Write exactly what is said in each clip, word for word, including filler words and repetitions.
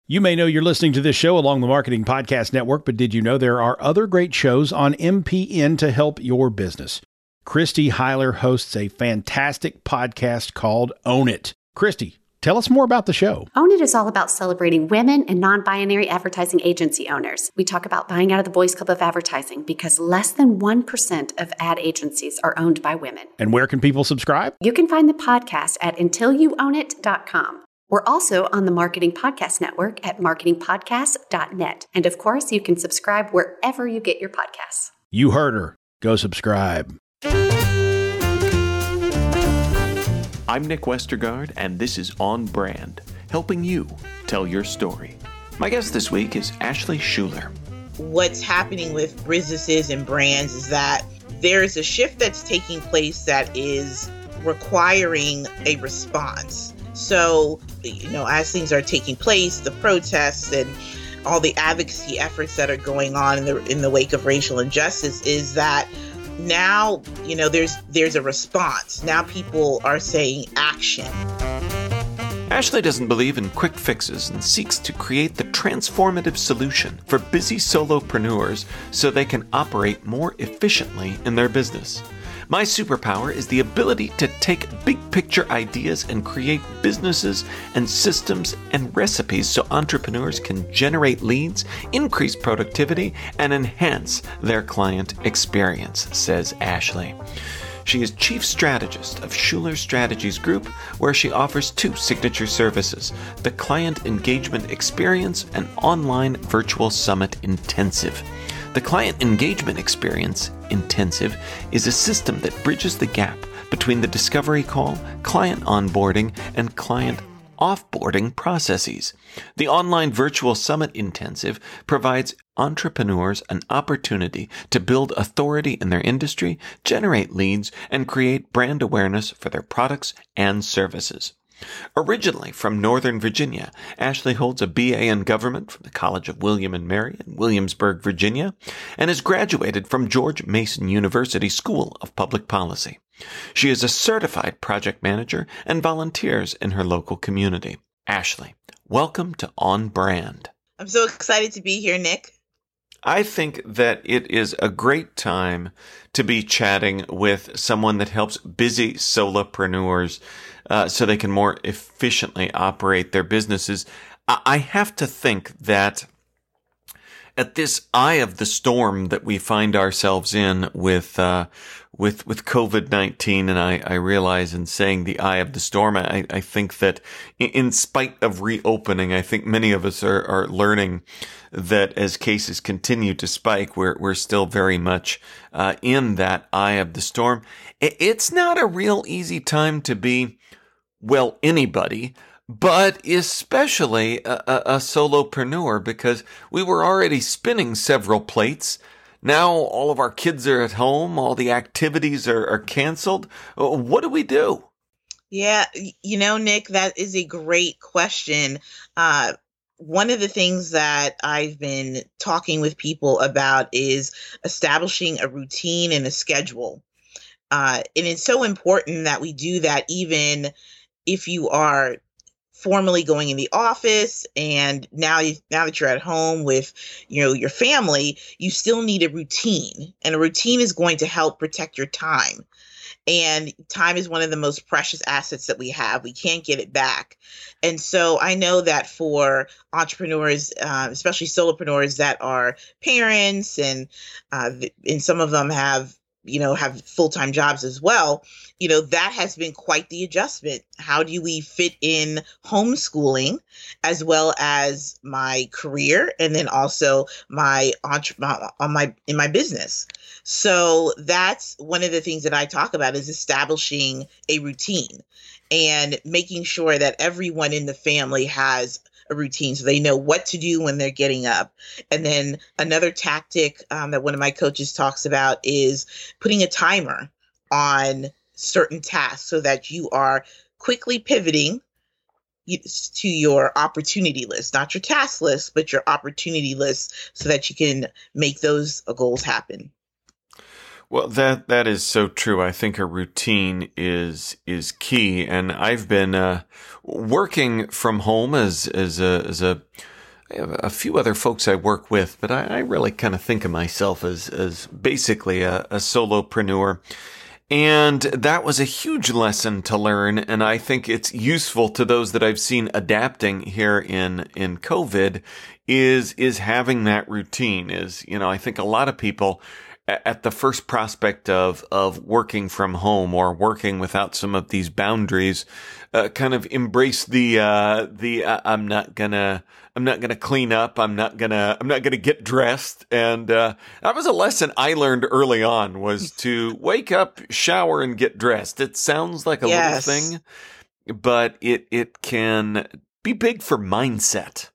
You may know you're listening to this show along the Marketing Podcast Network, but did you know there are other great shows on M P N to help your business? Christy Heiler hosts a fantastic podcast called Own It. Christy, tell us more about the show. Own It is all about celebrating women and non-binary advertising agency owners. We talk about buying out of the Boys Club of Advertising because less than one percent of ad agencies are owned by women. And where can people subscribe? You can find the podcast at until you own it dot com. We're also on the Marketing Podcast Network at marketing podcast dot net. And of course, you can subscribe wherever you get your podcasts. You heard her. Go subscribe. I'm Nick Westergaard, and this is On Brand, helping you tell your story. My guest this week is Ashley Schuler. What's happening with businesses and brands is that there is a shift that's taking place that is requiring a response. So, you know, as things are taking place, the protests and all the advocacy efforts that are going on in the in the wake of racial injustice is that now, you know, there's there's a response. Now people are saying action. Ashley doesn't believe in quick fixes and seeks to create the transformative solution for busy solopreneurs so they can operate more efficiently in their business. My superpower is the ability to take big picture ideas and create businesses and systems and recipes so entrepreneurs can generate leads, increase productivity, and enhance their client experience, says Ashley. She is Chief Strategist of Schuler Strategies Group, where she offers two signature services, the Client Engagement Experience and Online Virtual Summit Intensive. The Client Engagement Experience Intensive is a system that bridges the gap between the discovery call, client onboarding, and client offboarding processes. The Online Virtual Summit Intensive provides entrepreneurs an opportunity to build authority in their industry, generate leads, and create brand awareness for their products and services. Originally from Northern Virginia, Ashley holds a B A in Government from the College of William and Mary in Williamsburg, Virginia, and has graduated from George Mason University School of Public Policy. She is a certified project manager and volunteers in her local community. Ashley, welcome to On Brand. I'm so excited to be here, Nick. I think that it is a great time to be chatting with someone that helps busy solopreneurs uh, so they can more efficiently operate their businesses. I have to think that at this eye of the storm that we find ourselves in with uh, with with COVID nineteen, and I, I realize in saying the eye of the storm, I, I think that in spite of reopening, I think many of us are, are learning that as cases continue to spike, we're we're still very much uh, in that eye of the storm. It's not a real easy time to be, well, anybody, but especially a, a, a solopreneur, because we were already spinning several plates. Now all of our kids are at home, all the activities are, are canceled. What do we do? Yeah, you know, Nick, that is a great question. Uh, one of the things that I've been talking with people about is establishing a routine and a schedule. Uh, and it's so important that we do that even if you are formally going in the office, and now you, now that you're at home with, you know, your family, you still need a routine, and a routine is going to help protect your time. And time is one of the most precious assets that we have. We can't get it back. And so I know that for entrepreneurs, uh, especially solopreneurs that are parents, and uh, and some of them have, you know, have full-time jobs as well, you know, that has been quite the adjustment. How do we fit in homeschooling as well as my career, and then also my entre- on my in my business? So that's one of the things that I talk about, is establishing a routine and making sure that everyone in the family has a routine so they know what to do when they're getting up. And then another tactic um, that one of my coaches talks about is putting a timer on certain tasks so that you are quickly pivoting to your opportunity list, not your task list, but your opportunity list, so that you can make those goals happen. Well, that that is so true. I think a routine is is key, and I've been uh, working from home as as a as a I have a few other folks I work with, but I, I really kind of think of myself as, as basically a, a solopreneur. And that was a huge lesson to learn. And I think it's useful to those that I've seen adapting here in, in COVID is, is having that routine is, you know, I think a lot of people at the first prospect of, of working from home or working without some of these boundaries, uh, kind of embrace the, uh, the, uh, I'm not gonna, I'm not gonna clean up. I'm not gonna, I'm not gonna get dressed. And, uh, that was a lesson I learned early on was to wake up, shower, and get dressed. It sounds like a Yes. little thing, but it, it can be big for mindset.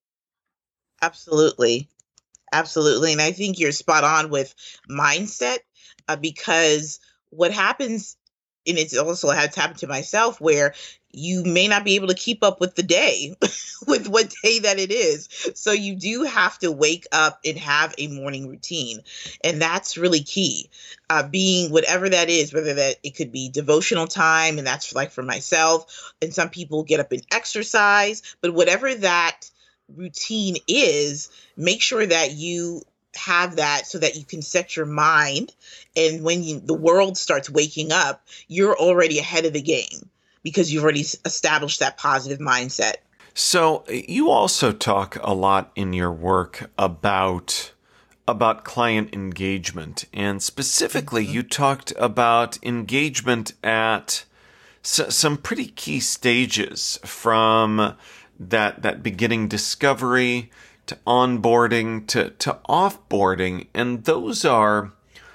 Absolutely. Absolutely. And I think you're spot on with mindset uh, because what happens, and it's also has happened to myself, where you may not be able to keep up with the day, with what day that it is. So you do have to wake up and have a morning routine. And that's really key. Uh, being whatever that is, whether that it could be devotional time, and that's like for myself, and some people get up and exercise, but whatever that routine is, make sure that you have that so that you can set your mind. And when you, the world starts waking up, you're already ahead of the game because you've already established that positive mindset. So you also talk a lot in your work about about client engagement, and specifically mm-hmm. you talked about engagement at s- some pretty key stages, from that that beginning discovery to onboarding to, to offboarding. And those are,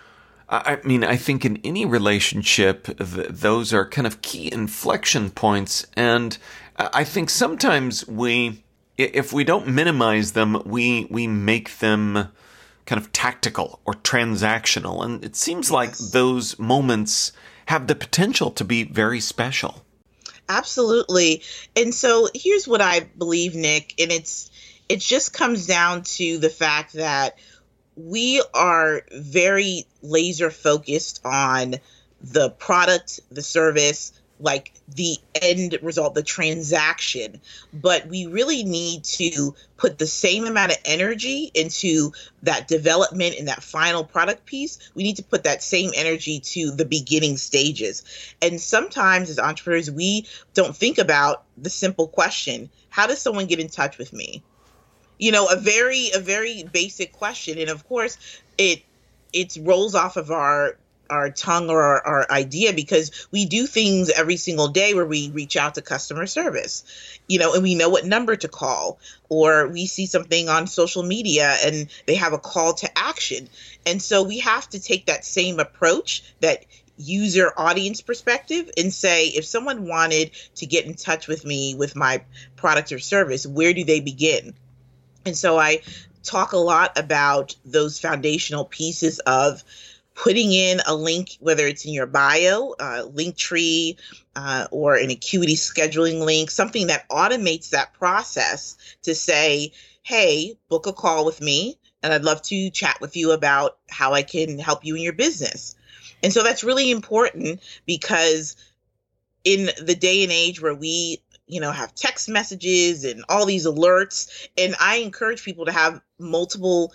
I mean, I think in any relationship, th- those are kind of key inflection points. And I think sometimes we, if we don't minimize them, we, we make them kind of tactical or transactional. And it seems like those moments have the potential to be very special. Absolutely. And so here's what I believe, Nick, and it's it just comes down to the fact that we are very laser focused on the product, the service, like the end result, the transaction. But we really need to put the same amount of energy into that development and that final product piece. We need to put that same energy to the beginning stages. And sometimes as entrepreneurs, we don't think about the simple question, how does someone get in touch with me? You know, a very, a very basic question. And of course, it it rolls off of our our tongue or our, our idea because we do things every single day where we reach out to customer service, you know, and we know what number to call, or we see something on social media and they have a call to action. And so we have to take that same approach, that user audience perspective, and say, if someone wanted to get in touch with me with my product or service, where do they begin? And so I talk a lot about those foundational pieces of putting in a link, whether it's in your bio, uh, Linktree, uh, or an Acuity scheduling link, something that automates that process to say, hey, book a call with me, and I'd love to chat with you about how I can help you in your business. And so that's really important because in the day and age where we, you know, have text messages and all these alerts, and I encourage people to have multiple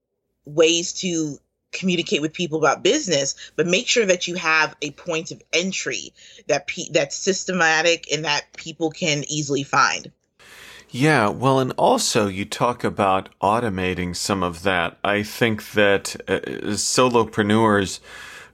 ways to communicate with people about business, but make sure that you have a point of entry that pe- that's systematic and that people can easily find. Yeah, well, and also you talk about automating some of that. I think that uh, as solopreneurs,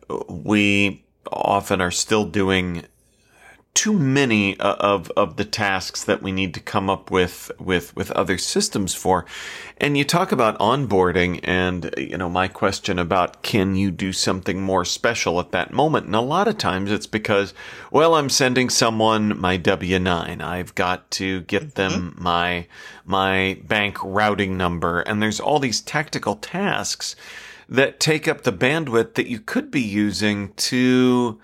we often are still doing too many of of the tasks that we need to come up with with with other systems for. And you talk about onboarding, and you know, my question about, can you do something more special at that moment? And a lot of times it's because, well, I'm sending someone my W nine. I've got to get them my my bank routing number, and there's all these tactical tasks that take up the bandwidth that you could be using to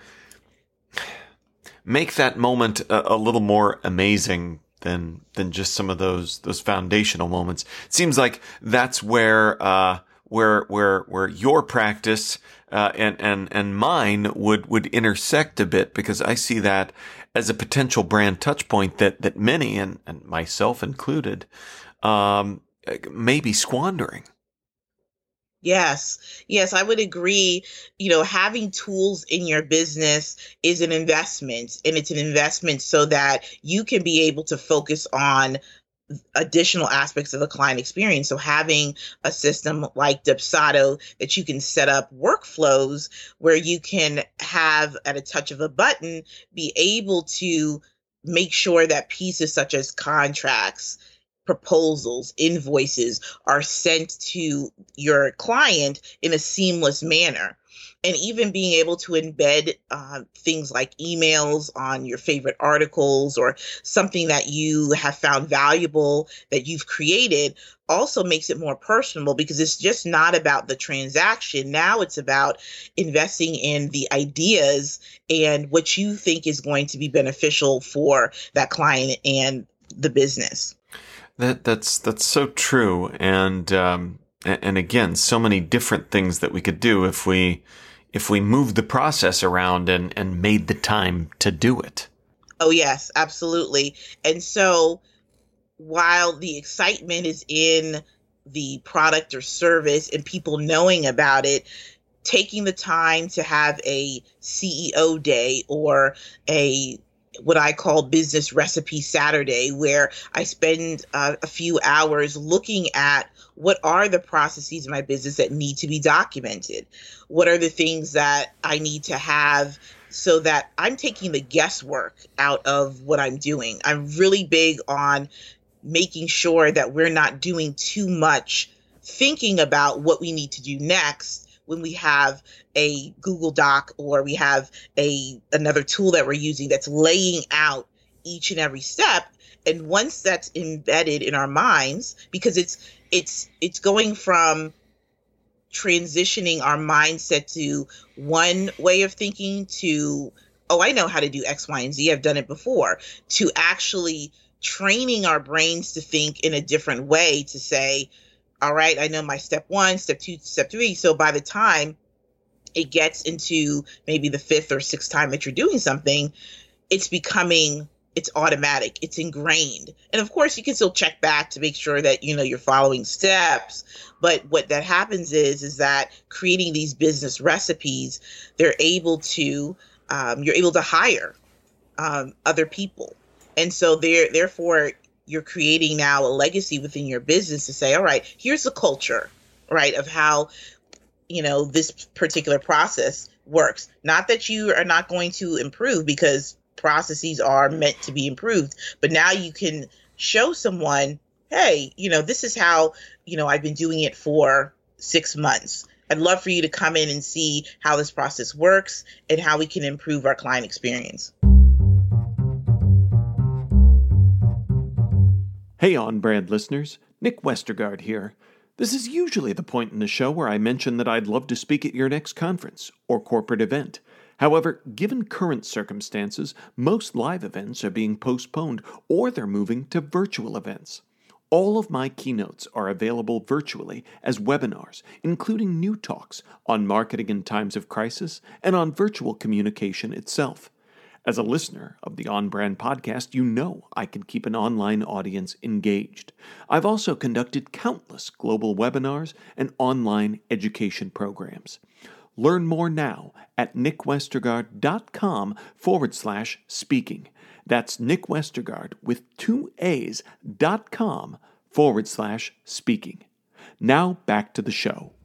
make that moment a, a little more amazing than than just some of those those foundational moments. It seems like that's where uh, where where where your practice uh, and and and mine would would intersect a bit, because I see that as a potential brand touch point that that many, and and myself included, um, maybe squandering. Yes, yes, I would agree. You know, having tools in your business is an investment, and it's an investment so that you can be able to focus on additional aspects of the client experience. So having a system like Dubsado that you can set up workflows where you can have at a touch of a button, be able to make sure that pieces such as contracts, proposals, invoices are sent to your client in a seamless manner. And even being able to embed uh, things like emails on your favorite articles or something that you have found valuable that you've created also makes it more personable, because it's just not about the transaction. Now it's about investing in the ideas and what you think is going to be beneficial for that client and the business. That that's that's so true, and um, and again, so many different things that we could do if we if we moved the process around and and made the time to do it. Oh yes, absolutely. And so, while the excitement is in the product or service and people knowing about it, taking the time to have a C E O day or a what I call Business Recipe Saturday, where I spend uh, a few hours looking at what are the processes in my business that need to be documented? What are the things that I need to have so that I'm taking the guesswork out of what I'm doing? I'm really big on making sure that we're not doing too much thinking about what we need to do next when we have a Google Doc or we have a another tool that we're using that's laying out each and every step. And once that's embedded in our minds, because it's it's it's going from transitioning our mindset to one way of thinking to, oh, I know how to do X, Y, and Z, I've done it before, to actually training our brains to think in a different way, to say, all right, I know my step one, step two, step three. So by the time it gets into maybe the fifth or sixth time that you're doing something, it's becoming, it's automatic, it's ingrained. And of course, you can still check back to make sure that, you know, you're following steps. But what that happens is, is that creating these business recipes, they're able to, um, you're able to hire um, other people. And so they're, therefore, you're creating now a legacy within your business to say, all right, here's the culture, right, of how, you know, this particular process works. Not that you are not going to improve, because processes are meant to be improved, but now you can show someone, hey, you know, this is how, you know, I've been doing it for six months. I'd love for you to come in and see how this process works and how we can improve our client experience. Hey, On Brand listeners, Nick Westergaard here. This is usually the point in the show where I mention that I'd love to speak at your next conference or corporate event. However, given current circumstances, most live events are being postponed or they're moving to virtual events. All of my keynotes are available virtually as webinars, including new talks on marketing in times of crisis and on virtual communication itself. As a listener of the On Brand podcast, you know I can keep an online audience engaged. I've also conducted countless global webinars and online education programs. Learn more now at nickwestergaard.com forward slash speaking. That's Nick Westergaard with two A's dot com forward slash speaking. Now back to the show.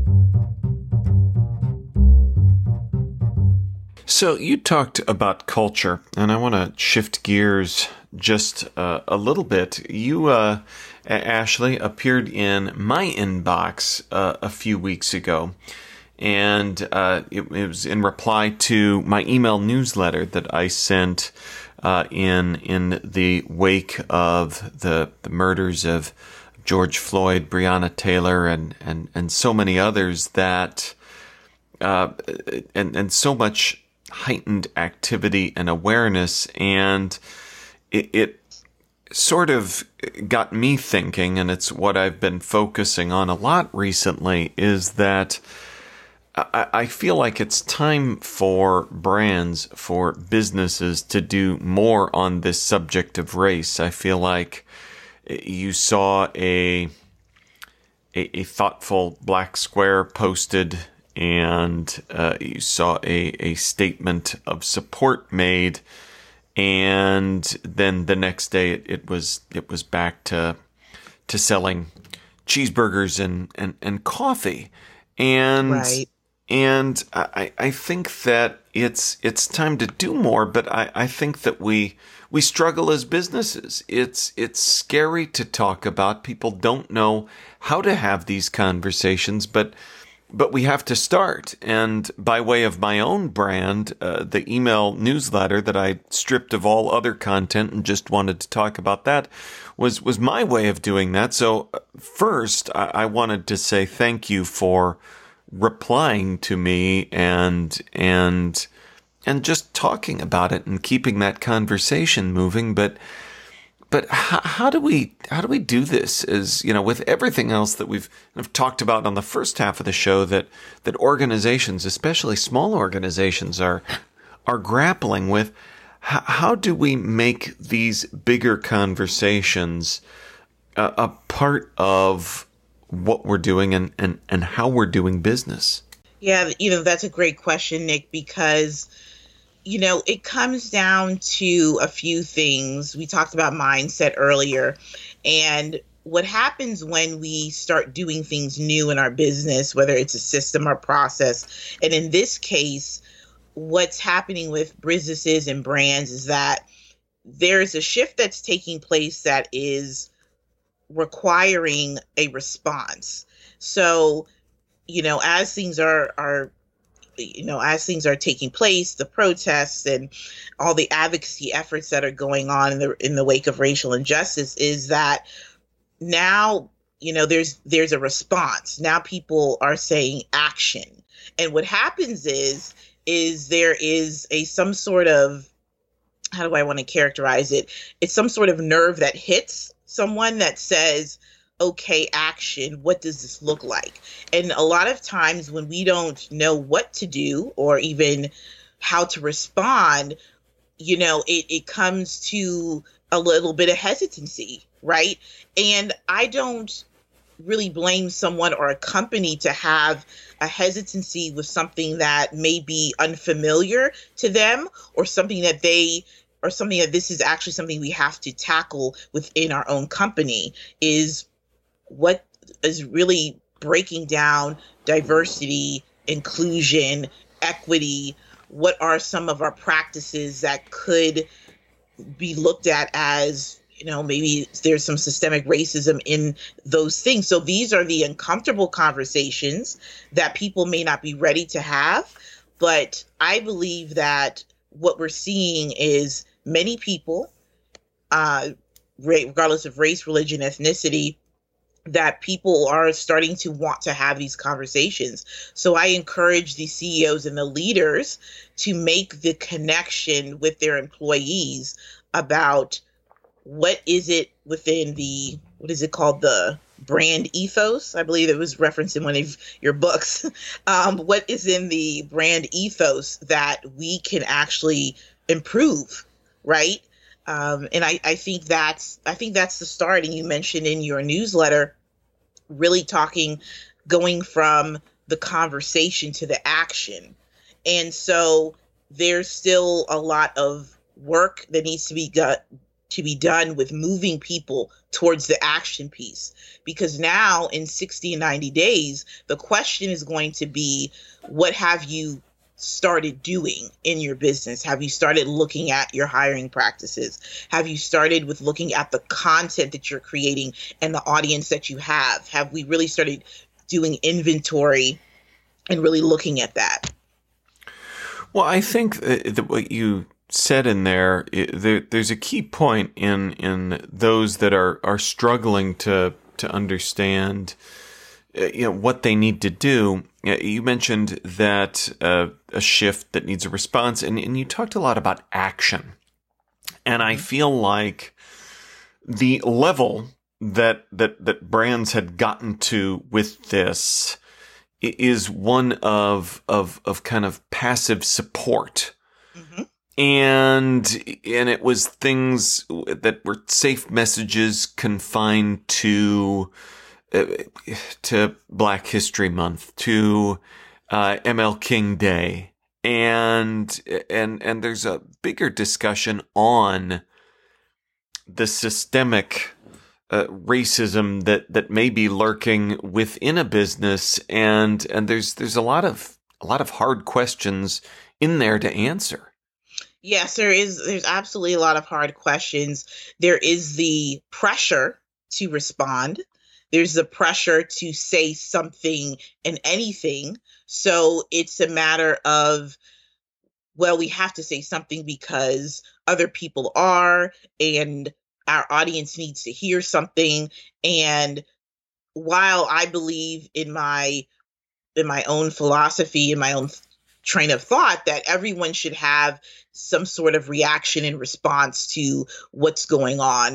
So you talked about culture, and I want to shift gears just uh, a little bit. You, uh, Ashley, appeared in my inbox uh, a few weeks ago, and uh, it, it was in reply to my email newsletter that I sent uh, in in the wake of the, the murders of George Floyd, Breonna Taylor, and and and so many others that uh, and and so much heightened activity and awareness, and it, it sort of got me thinking, and it's what I've been focusing on a lot recently, is that I, I feel like it's time for brands, for businesses to do more on this subject of race. I feel like you saw a a, a thoughtful black square posted, and uh, you saw a, a statement of support made, and then the next day it, it was it was back to to selling cheeseburgers and, and, and coffee. And right. and I, I think that it's it's time to do more, but I, I think that we we struggle as businesses. It's it's scary to talk about. People don't know how to have these conversations, but but we have to start. And by way of my own brand, uh, the email newsletter that I stripped of all other content and just wanted to talk about that was was my way of doing that. So first, I, I wanted to say thank you for replying to me and and and just talking about it and keeping that conversation moving. But but how, how do we how do we do this? Is, you know, with everything else that we've I've talked about on the first half of the show, that that organizations, especially small organizations, are are grappling with. How, how do we make these bigger conversations a, a part of what we're doing and, and, and how we're doing business? Yeah, you know, that's a great question, Nick, because, you know, it comes down to a few things. We talked about mindset earlier, and what happens when we start doing things new in our business, whether it's a system or process, and in this case, what's happening with businesses and brands is that there's a shift that's taking place that is requiring a response. So, you know, as things are, are, you know, as things are taking place, the protests and all the advocacy efforts that are going on in the in the wake of racial injustice, is that now, you know, there's there's a response. Now people are saying action. And what happens is is there is a some sort of, how do I want to characterize it? It's some sort of nerve that hits someone that says, okay, action, what does this look like? And a lot of times when we don't know what to do or even how to respond, you know, it, it comes to a little bit of hesitancy, right? And I don't really blame someone or a company to have a hesitancy with something that may be unfamiliar to them, or something that they or something that this is actually something we have to tackle within our own company, is what is really breaking down diversity, inclusion, equity. What are some of our practices that could be looked at as, you know, maybe there's some systemic racism in those things. So these are the uncomfortable conversations that people may not be ready to have. But I believe that what we're seeing is many people, uh, regardless of race, religion, ethnicity, that people are starting to want to have these conversations. So I encourage the C E Os and the leaders to make the connection with their employees about what is it within the, what is it called, the brand ethos? I believe it was referenced in one of your books. Um, what is in the brand ethos that we can actually improve, right? Um, and I, I think that's I think that's the start. And you mentioned in your newsletter, really talking, going from the conversation to the action. And so there's still a lot of work that needs to be got, to be done with moving people towards the action piece. Because now in sixty and ninety days, the question is going to be, what have you started doing in your business? Have you started looking at your hiring practices? Have you started with looking at the content that you're creating and the audience that you have? Have we really started doing inventory and really looking at that? Well, I think that what you said in there, there, there's a key point in in those that are are struggling to to understand, you know, what they need to do. You mentioned that uh, a shift that needs a response, and, and you talked a lot about action. And I feel like the level that that that brands had gotten to with this is one of of of kind of passive support. Mm-hmm. And and it was things that were safe messages confined to uh, to Black History Month, to uh, M L King Day, and and and there's a bigger discussion on the systemic uh, racism that that may be lurking within a business, and and there's there's a lot of a lot of hard questions in there to answer. Yes, there is. There's absolutely a lot of hard questions. There is the pressure to respond. There's the pressure to say something and anything. So it's a matter of, well, we have to say something because other people are, and our audience needs to hear something. And while I believe in my in my own philosophy, in my own train of thought, that everyone should have some sort of reaction and response to what's going on,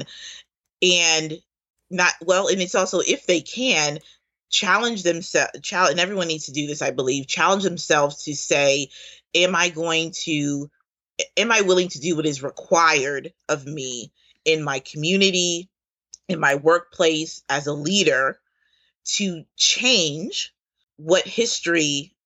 and not well, and it's also, if they can, challenge themselves, challenge, and everyone needs to do this, I believe, challenge themselves to say, am I going to, am I willing to do what is required of me in my community, in my workplace, as a leader, to change what history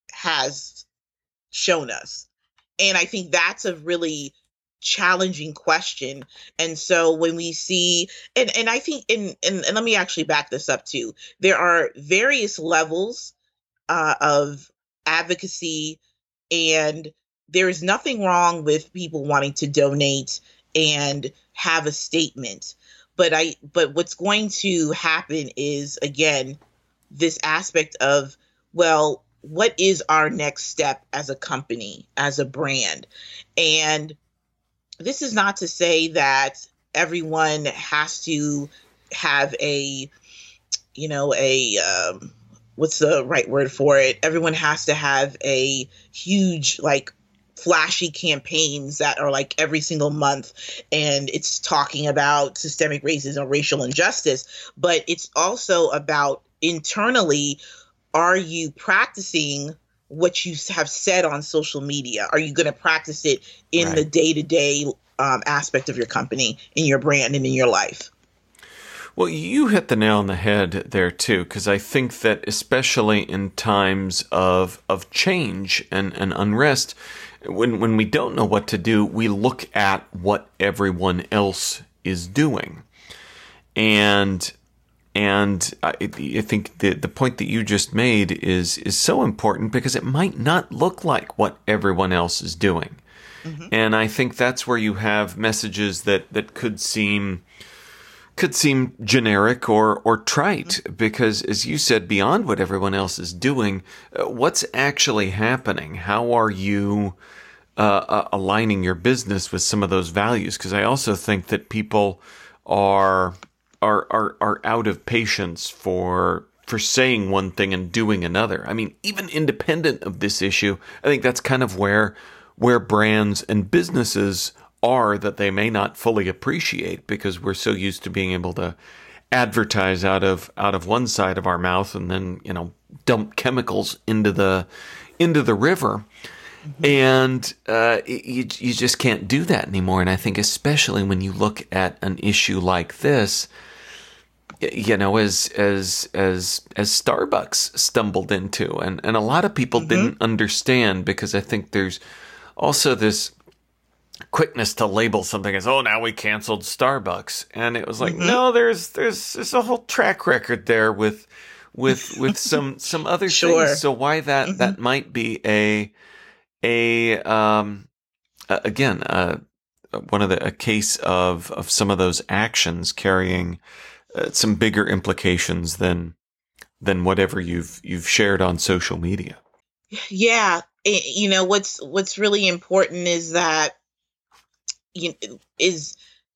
has shown us? And I think that's a really challenging question. And so when we see, and, and I think, and, and, and let me actually back this up too, there are various levels uh, of advocacy, and there is nothing wrong with people wanting to donate and have a statement. But I, but what's going to happen is, again, this aspect of, well, what is our next step as a company, as a brand? And this is not to say that everyone has to have a, you know, a, um, what's the right word for it? Everyone has to have a huge, like, flashy campaigns that are like every single month, and it's talking about systemic racism, racial injustice, but it's also about internally, are you practicing what you have said on social media? Are you going to practice it in right. the day-to-day um, aspect of your company, in your brand, and in your life? Well, you hit the nail on the head there too, because I think that especially in times of of change and, and unrest, when when we don't know what to do, we look at what everyone else is doing. And and I, I think the the point that you just made is is so important, because it might not look like what everyone else is doing. Mm-hmm. And I think that's where you have messages that, that could seem could seem generic or or trite, mm-hmm. because, as you said, beyond what everyone else is doing, uh, what's actually happening? How are you uh, uh, aligning your business with some of those values? Because I also think that people are are are are out of patience for for saying one thing and doing another. I mean, even independent of this issue, I think that's kind of where where brands and businesses are, that they may not fully appreciate, because we're so used to being able to advertise out of out of one side of our mouth and then, you know, dump chemicals into the into the river. Mm-hmm. And uh, you you just can't do that anymore. And I think especially when you look at an issue like this, you know, as as as as Starbucks stumbled into, and, and a lot of people mm-hmm. didn't understand, because I think there's also this quickness to label something as, oh, now we canceled Starbucks. And it was like, mm-hmm. no, there's there's there's a whole track record there with with with some some other sure. things. So why that mm-hmm. that might be a a um again uh one of the a case of of some of those actions carrying uh, some bigger implications than than whatever you've you've shared on social media. Yeah, you know, what's what's really important is that you is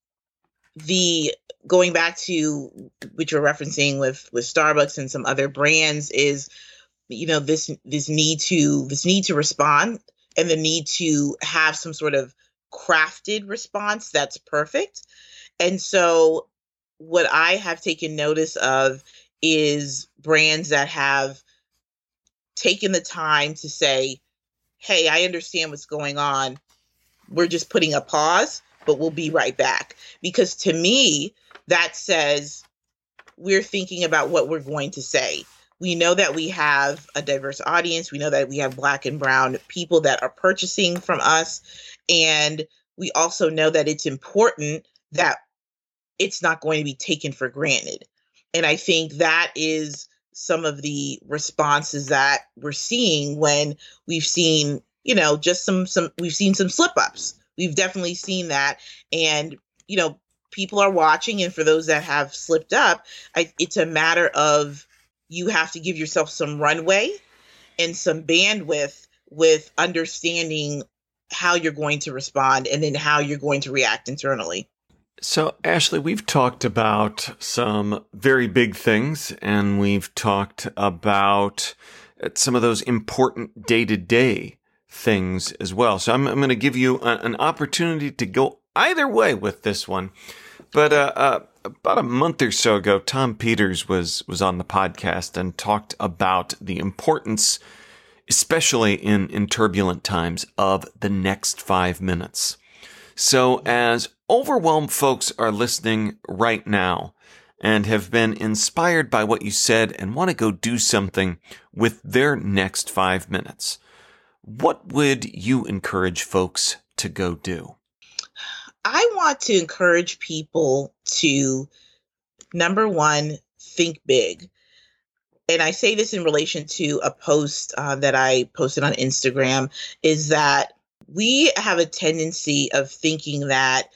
the going back to what you're referencing with with Starbucks and some other brands, is, you know, this this need to this need to respond, and the need to have some sort of crafted response that's perfect. And so what I have taken notice of is brands that have taken the time to say, hey, I understand what's going on. We're just putting a pause, but we'll be right back. Because to me, that says, we're thinking about what we're going to say. We know that we have a diverse audience. We know that we have Black and brown people that are purchasing from us. And we also know that it's important that it's not going to be taken for granted. And I think that is some of the responses that we're seeing when we've seen, you know, just some, some, we've seen some slip ups. We've definitely seen that. And, you know, people are watching. And for those that have slipped up, I, it's a matter of, you have to give yourself some runway and some bandwidth with understanding how you're going to respond and then how you're going to react internally. So, Ashley, we've talked about some very big things, and we've talked about some of those important day-to-day things as well. So I'm, I'm going to give you a, an opportunity to go either way with this one. But uh, uh, about a month or so ago, Tom Peters was was on the podcast and talked about the importance, especially in, in turbulent times, of the next five minutes. So as overwhelmed folks are listening right now and have been inspired by what you said and want to go do something with their next five minutes, what would you encourage folks to go do? I want to encourage people to, number one, think big. And I say this in relation to a post uh, that I posted on Instagram, is that we have a tendency of thinking that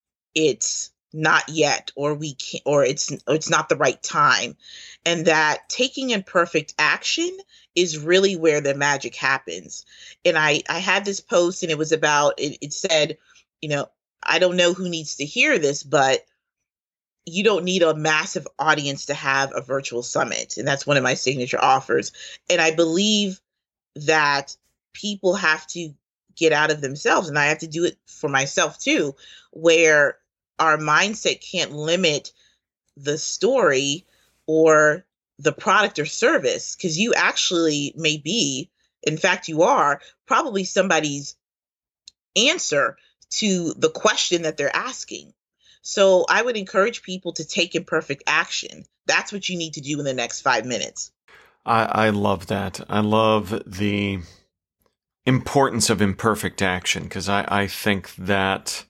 it's not yet, or we can't, or it's or it's not the right time, and that taking imperfect action is really where the magic happens. And I I had this post, and it was about it, it said, you know, I don't know who needs to hear this, but you don't need a massive audience to have a virtual summit. And that's one of my signature offers. And I believe that people have to get out of themselves, and I have to do it for myself too, where our mindset can't limit the story or the product or service, because you actually may be, in fact, you are probably somebody's answer to the question that they're asking. So I would encourage people to take imperfect action. That's what you need to do in the next five minutes. I, I love that. I love the importance of imperfect action, because I, I think that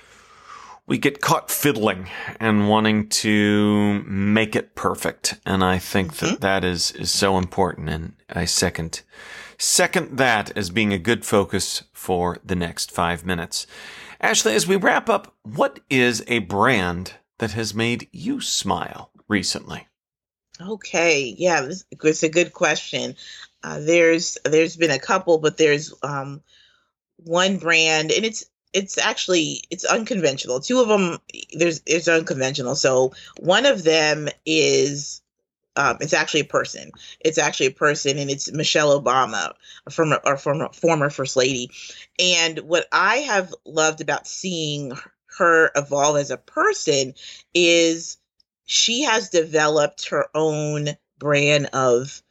we get caught fiddling and wanting to make it perfect. And I think mm-hmm. that that is, is so important. And I second, second that as being a good focus for the next five minutes. Ashley, as we wrap up, what is a brand that has made you smile recently? Okay. Yeah, this, it's a good question. Uh, there's, there's been a couple, but there's um, one brand, and it's, It's actually, it's unconventional. Two of them, there's, it's unconventional. So one of them is, um, it's actually a person. It's actually a person, and it's Michelle Obama, a former, or former, former First Lady. And what I have loved about seeing her evolve as a person is she has developed her own brand of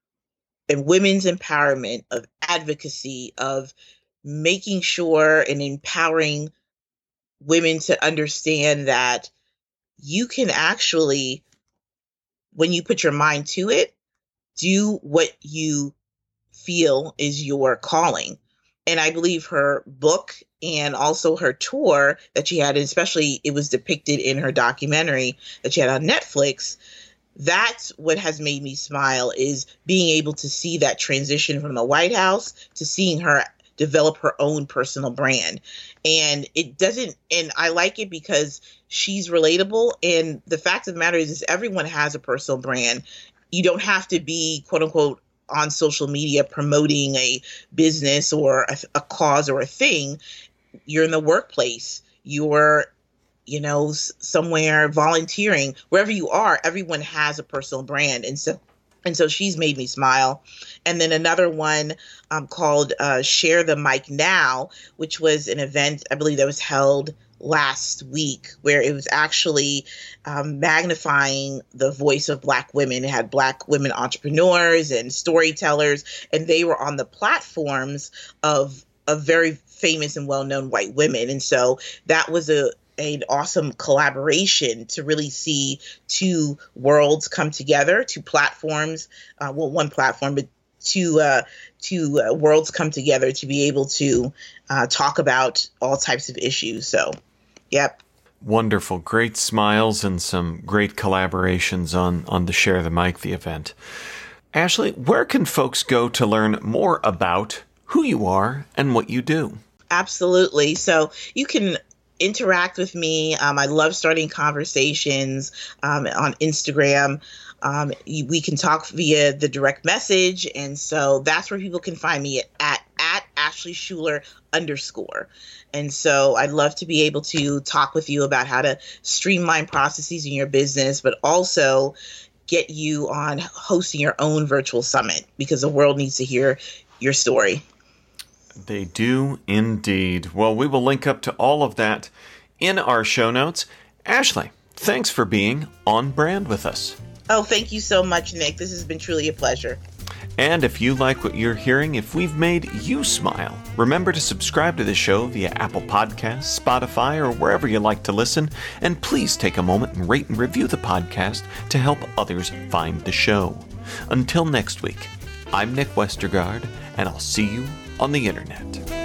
and women's empowerment, of advocacy, of making sure and empowering women to understand that you can actually, when you put your mind to it, do what you feel is your calling. And I believe her book and also her tour that she had, and especially it was depicted in her documentary that she had on Netflix, that's what has made me smile, is being able to see that transition from the White House to seeing her develop her own personal brand. And it doesn't, and I like it because she's relatable. And the fact of the matter is, is everyone has a personal brand. You don't have to be, quote unquote, on social media promoting a business or a, a cause or a thing. You're in the workplace, you're, you know, somewhere volunteering, wherever you are, everyone has a personal brand. And so And so she's made me smile. And then another one um, called uh, Share the Mic Now, which was an event, I believe, that was held last week, where it was actually um, magnifying the voice of Black women. It had Black women entrepreneurs and storytellers, and they were on the platforms of, of very famous and well-known white women. And so that was a an awesome collaboration to really see two worlds come together, two platforms, uh, well, one platform, but two uh, two uh, worlds come together to be able to uh, talk about all types of issues. So, yep. Wonderful. Great smiles and some great collaborations on, on the Share the Mic, the event. Ashley, where can folks go to learn more about who you are and what you do? Absolutely. So you can interact with me. Um, I love starting conversations um, on Instagram. Um, we can talk via the direct message. And so that's where people can find me at, at Ashley Schuler underscore. And so I'd love to be able to talk with you about how to streamline processes in your business, but also get you on hosting your own virtual summit, because the world needs to hear your story. They do indeed. Well, we will link up to all of that in our show notes. Ashley, thanks for being on brand with us. Oh, thank you so much, Nick. This has been truly a pleasure. And if you like what you're hearing, if we've made you smile, remember to subscribe to the show via Apple Podcasts, Spotify, or wherever you like to listen. And please take a moment and rate and review the podcast to help others find the show. Until next week, I'm Nick Westergaard, and I'll see you on the internet.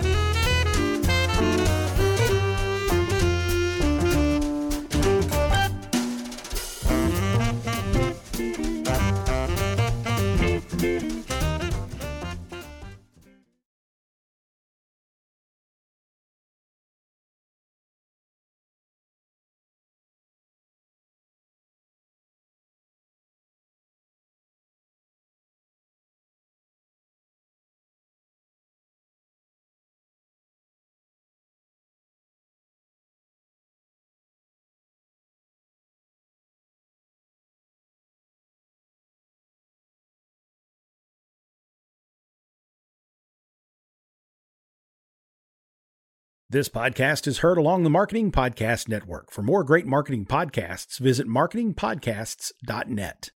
This podcast is heard along the Marketing Podcast Network. For more great marketing podcasts, visit marketing podcasts dot net.